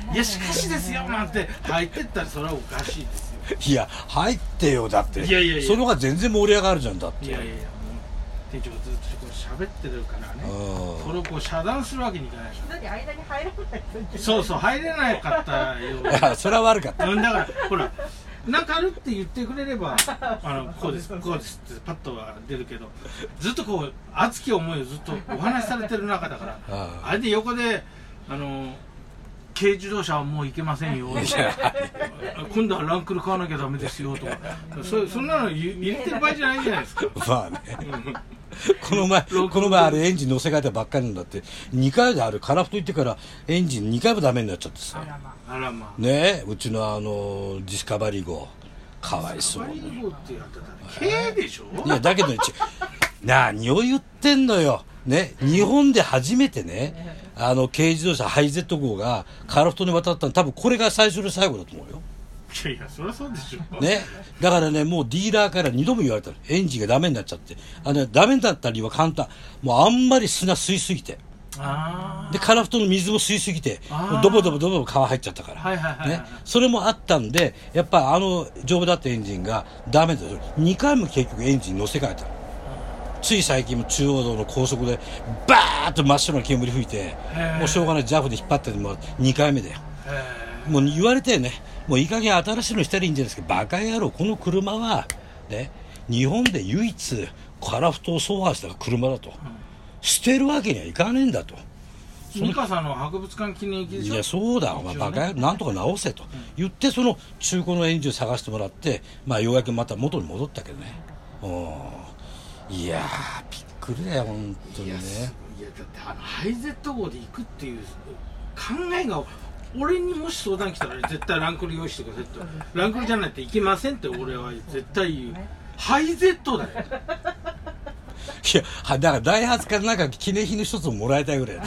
いやしかしですよなんて入ってったらそれはおかしいですよ。 いや入ってよだって。 いやいやいやその方が全然盛り上がるじゃんだって。 いやいやいやもう店長がずっとこう喋ってるからね、それをこう遮断するわけにいかないから。 間に入らないと。 そうそう入れなかったよ。 いやそれは悪かった。 だからほらなんかあるって言ってくれればこうですこうですってパッとは出るけど、ずっとこう熱き思いをずっとお話しされてる中だからあれで横で軽自動車はもう行けませんよ今度はランクル買わなきゃダメですよとかそんなの入れてる場合じゃないじゃないですか。 まあねこの前あれエンジン乗せ替えたばっかりなんだって。2回であるカラフト行ってからエンジン2回もダメになっちゃってさ。 あらまあねえうちのディスカバリー号かわいそうに。 ディスカバリー号ってやってたら軽でしょ。 いやだけど何を言ってんのよね。日本で初めてね軽自動車ハイゼット号がカラフトに渡ったの多分これが最初で最後だと思うよ。 いやいやそりゃそうでしょね。だからねもうディーラーから2度も言われたの。エンジンがダメになっちゃって。ダメになった理由は簡単。もうあんまり砂吸いすぎてでカラフトの水も吸いすぎてドボドボ川入っちゃったから、ね、それもあったんでやっぱ丈夫だったエンジンがダメだよ。2回も結局エンジン乗せ替えた。つい最近も中央道の高速でバーッと真っ白な煙吹いてもうしょうがないジャフで引っ張っても2回目だよ。もう言われてねもういい加減新しいのしたらいいんじゃないですか。バカ野郎この車はね日本で唯一カラフトを走破した車だと、捨てるわけにはいかねえんだと。 三笠の博物館記念駅でしょ。 いやそうだお前バカ野郎なんとか直せと言ってその中古のエンジンを探してもらってようやくまた元に戻ったけどね。いやーびっくりだよ本当にね。 いやだってハイゼット号で行くっていう考えが俺にもし相談来たら絶対ランクル用意してくださいってランクルじゃないといけませんって俺は絶対言う。ハイゼットだよ。 いやだからダイハツからなんか記念品の一つももらいたいぐらいだ。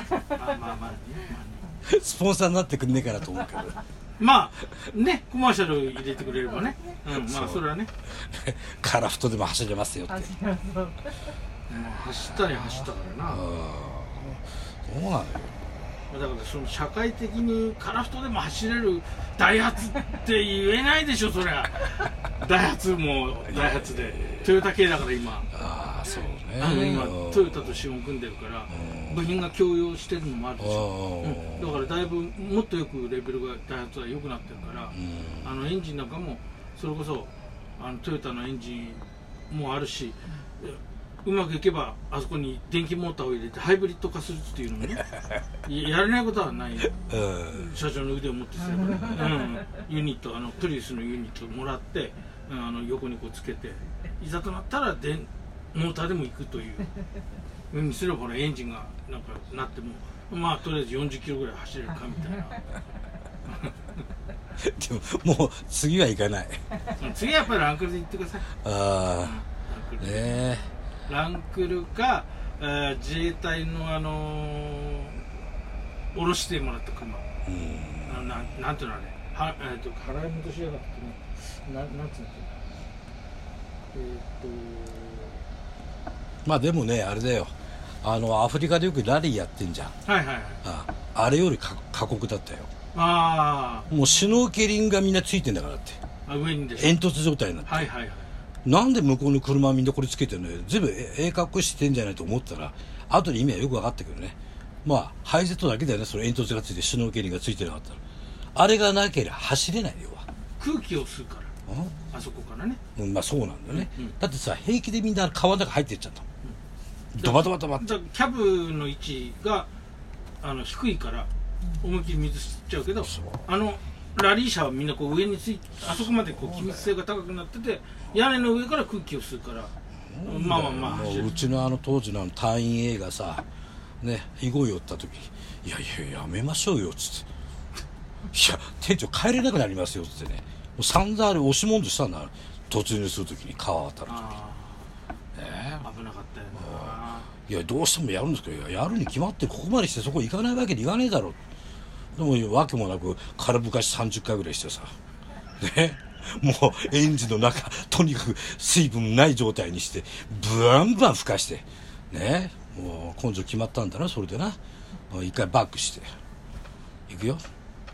スポンサーになってくんねえかなと思うけどまあねコマーシャル入れてくれればね、まあそれはねカラフトでも走れますよって走ったり走ったからな。 そうなのよ。 だからその社会的にカラフトでも走れるダイハツって言えないでしょそりゃ。ダイハツもダイハツでトヨタ系だから今そうね今トヨタと資本組んでるから部品が共用してるのもあるでしょ、だからだいぶもっとよくレベルがダイハツは良くなってるからエンジンなんかもそれこそトヨタのエンジンもあるしうまくいけばあそこに電気モーターを入れてハイブリッド化するっていうのもねやれないことはない社長の腕を持ってすればね、ユニットプリウスのユニットをもらって横にこうつけていざとなったらモーターでも行くというふうにすればほらエンジンがなんかなってもまあとりあえず40キロぐらい走れるかみたいなでももう次は行かない次はやっぱりランクルで行ってください。ランクルか自衛隊の降ろしてもらった車なんていうのあれ払い戻しやがってねなんつうんだっけまあでもねあれだよアフリカでよくラリーやってんじゃん。あれより過酷だったよ。もうシュノーケリングがみんなついてんだからって上にでしょ煙突状態になって、なんで向こうの車はみんなこれつけてるのよ。全部格好してんじゃないと思ったら後で意味はよく分かったけどね。まあハイゼットだけだよねその煙突がついてシュノーケリングがついてなかったら。あれがなければ走れないよ。 空気を吸うからあそこからね。 まあそうなんだよね、だってさ平気でみんな川の中入ってっちゃった、ドバドバドバって。 キャブの位置が低いから思いっきり水吸っちゃうけどラリー車はみんなこう上にあそこまでこう気密性が高くなってて屋根の上から空気を吸うからまあうちの当時の隊員 A がさね囲碁寄った時いややめましょうよっつっていや店長帰れなくなりますよっつってねもう散々あれ押し問答したんだ突入する時に川渡る時危なかったよな。 いやどうしてもやるんですけどやるに決まってここまでしてそこ行かないわけにいかねえだろ。でもわけもなく空ぶかし30回ぐらいしてさねもうエンジンの中とにかく水分ない状態にしてブワンブワン吹かしてねもう根性決まったんだなそれでな一回バックしていくよ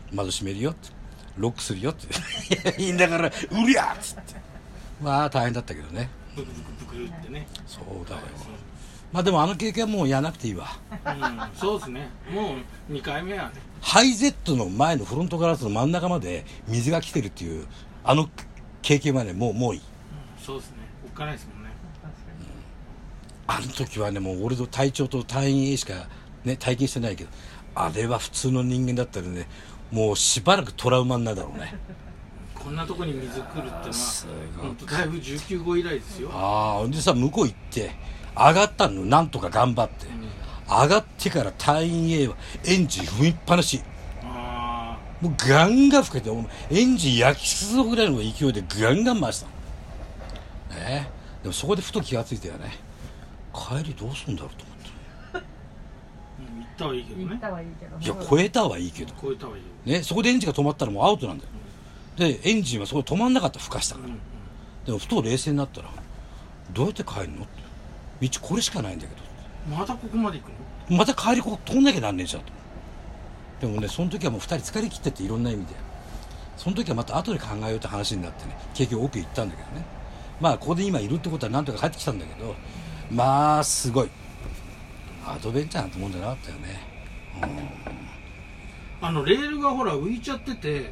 窓閉めるよってロックするよって言いながらうりゃっつってまあ大変だったけどね。 ブクブクブクってね。 そうだよ。まあでもあの経験はもうやらなくていいわ。 そうですね。もう2回目はね。 ハイゼットの前のフロントガラスの真ん中まで水が来てるっていうあの経験はねもういい。 そうですね。おっかないですもんね。 あの時はねもう俺と隊長と隊員 A しかね体験してないけど、あれは普通の人間だったらねもうしばらくトラウマになるだろうね。 こんなとこに水来るってのは本当台風19号以来ですよ。 ああでさ向こう行って上がったのなんとか頑張って、上がってから隊員 A はエンジン踏みっぱなし。もうガンガン吹けてエンジン焼きすぐぐらいの勢いでガンガン回したのね。でもそこでふと気がついたよね。帰りどうするんだろうと思って。 行ったはいいけどね。 いや超えたはいいけどね、そこでエンジンが止まったらもうアウトなんだよ。でエンジンはそこで止まんなかったら吹かしたから、でもふと冷静になったらどうやって帰るのって道これしかないんだけど、 またここまで行くの、 また帰りここ通んなきゃなんねえじゃんと。でもねその時はもう2人疲れ切ってっていろんな意味で、その時はまた後で考えようって話になってね結局奥行ったんだけどね。まあここで今いるってことはなんとか帰ってきたんだけど、まあすごいアドベンチャーなんてもんじゃなかったよね。 レールがほら浮いちゃってて、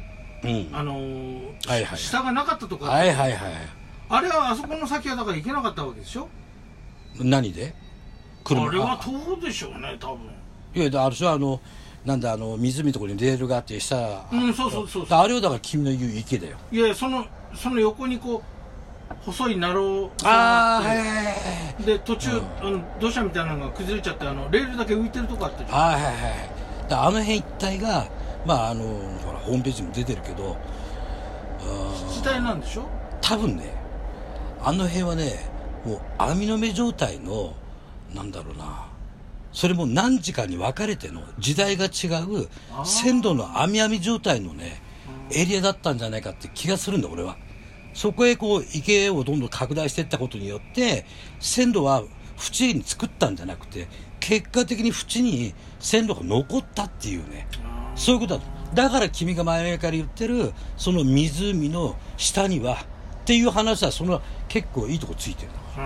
下がなかったとか、あれはあそこの先はだから行けなかったわけでしょ。 何であれは徒歩でしょうね多分。 いやある種なんだ湖のところにレールがあって下、 そうあれをだから君の言う池だよ。 いやその横にこう細いナローがあって、で途中土砂みたいなのが崩れちゃってレールだけ浮いてるとこあったじゃん。 あの辺一帯がまあほらホームページにも出てるけど湿地帯なんでしょ多分ね。あの辺はねもう網の目状態のなんだろうな、それも何時間に分かれての時代が違う線路の網状態のねエリアだったんじゃないかって気がするんだ俺は。そこへこう池をどんどん拡大していったことによって線路は縁に作ったんじゃなくて結果的に縁に線路が残ったっていうね、そういうことだ。だから君が前から言ってるその湖の下にはっていう話はその結構いいとこついてるの。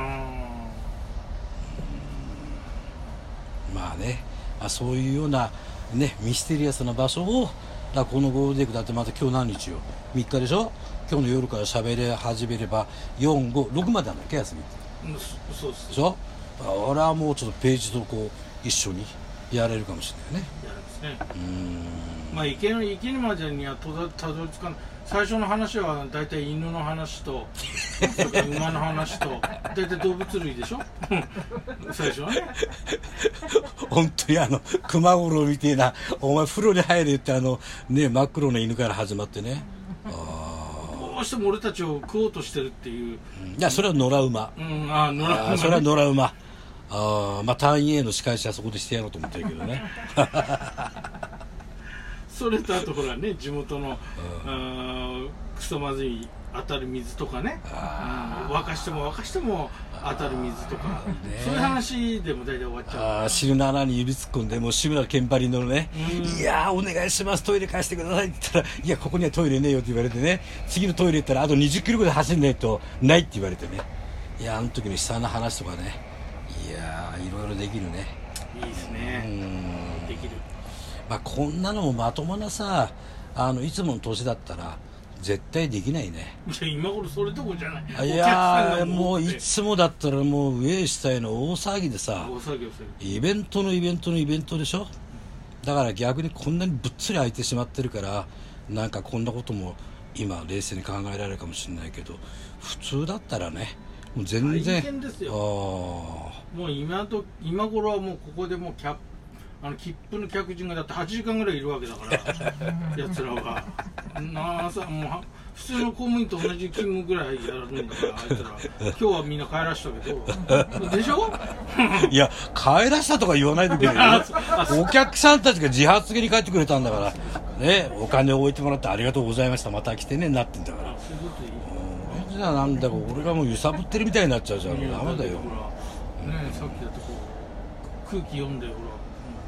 まあね、そういうようなねミステリアスな場所をこのゴールデンウィークだってまた今日何日よ3日でしょ。今日の夜から喋り始めれば4、5、6までなんだっけ休みって。 そうですでしょ。俺はもうちょっとページとこう一緒にやれるかもしれないね。 やるんですね。まあ池にまでにはたどり着かない。最初の話は大体犬の話と馬の話と大体動物類でしょ最初はね。 本当に熊五郎みたいなお前風呂に入れってね真っ黒な犬から始まってね、 どうしても俺たちを食おうとしてるっていう。 いやそれは野良馬。 野良馬、 それは野良馬。まあ隊員 A の仕返しはそこでしてやろうと思ってるけどねそれとあとほらね地元のクソまずい当たる水とかね、沸かしても当たる水とか、そういう話でも大体終わっちゃう。 汁の穴に指突っ込んでもう志村けんばりのね、いやお願いしますトイレ貸してくださいって言ったら、いやここにはトイレねえよって言われてね、次のトイレ行ったらあと20キロぐらい走んないとないって言われてね、いやあの時の悲惨な話とかね、いやいろいろできるね。 いいですね。できる。 まあこんなのもまともなさいつもの年だったら絶対できないね。 今頃それどころじゃない。 いやもういつもだったらもう上下への大騒ぎでさ、イベントのイベントでしょ。だから逆にこんなにぶっつり空いてしまってるからなんかこんなことも今冷静に考えられるかもしれないけど、普通だったらねもう全然大変ですよ。もう今頃はもうここでもう切符の客人がだって8時間ぐらいいるわけだからやつらは朝もう普通の公務員と同じ勤務ぐらいやるんだからあいつら今日はみんな帰らしたけどでしょいや帰らしたとか言わないでくれよお客さんたちが自発的に帰ってくれたんだからね、お金を置いてもらってありがとうございましたまた来てねなってんだから、じゃあなんだか俺がもう揺さぶってるみたいになっちゃうじゃん。ダメだよ。 ね、さっきだってこう空気読んでほら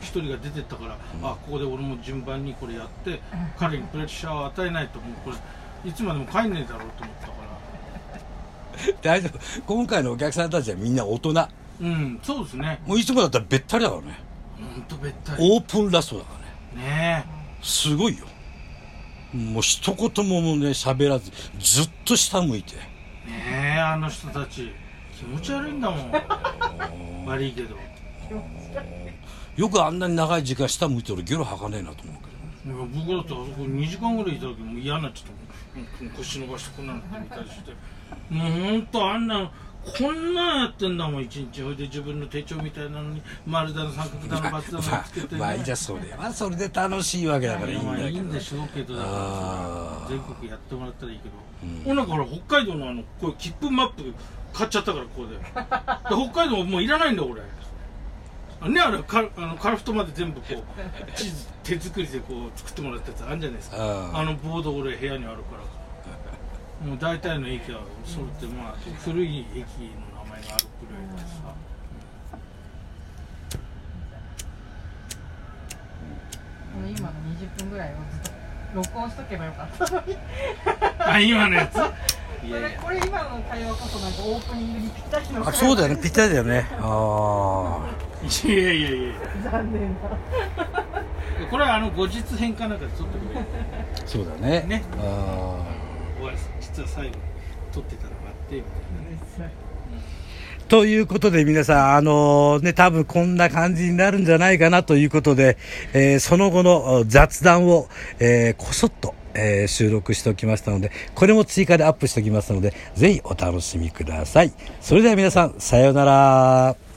一人が出てったから、あ、ここで俺も順番にこれやって彼にプレッシャーを与えないと、もうこれいつまでも帰んねえだろうと思ったから大丈夫。今回のお客さんたちはみんな大人。 うん、そうですね。 もういつもだったらべったりだからね。 ほんとべったり。 オープンラストだからね。 ねえ。すごいよ。もう一言もね、喋らず、ずっと下向いて。 ねえ、あの人たち。気持ち悪いんだもん。悪いけど。 よくあんなに長い時間下向いて俺ゲロ吐かねえなと思うけど。 僕だってあそこ2時間ぐらいいた時もう嫌になっちゃったもん。腰伸ばしてこんなのって見たりして。もうほんとあんなの、こんなんやってんだもん一日。ほいで自分の手帳みたいなのに丸だの三角だのバツだのつけて、ね。 まあいいじゃん、それはそれで楽しいわけだからいいんだけど。 いいんでしょうけど、だから全国やってもらったらいいけど。なんかほら北海道のこう切符マップ買っちゃったからここで。北海道もういらないんだ俺。ね、カラフトまで全部こう地図手作りでこう作ってもらったやつあるんじゃないですか。ボード俺部屋にあるから。もう大体の駅は揃って、まあ古い駅の名前があるくらいでさ。 今の20分ぐらいをずっと録音しとけばよかったのに。 あ、今のやつ。 これ今の会話こそなんかオープニングにぴったりの。 あ、そうだよね、ぴったりだよね。 いやいやいや。 残念な。 これは後日編かなんかで撮ってくれる。 そうだね。 ね。実は最後に撮ってたら待ってみたいなね。 ということで皆さん、ね、多分こんな感じになるんじゃないかなということで、その後の雑談を、こそっと、収録しておきましたので、これも追加でアップしておきますので、ぜひお楽しみください。それでは皆さん、さようなら。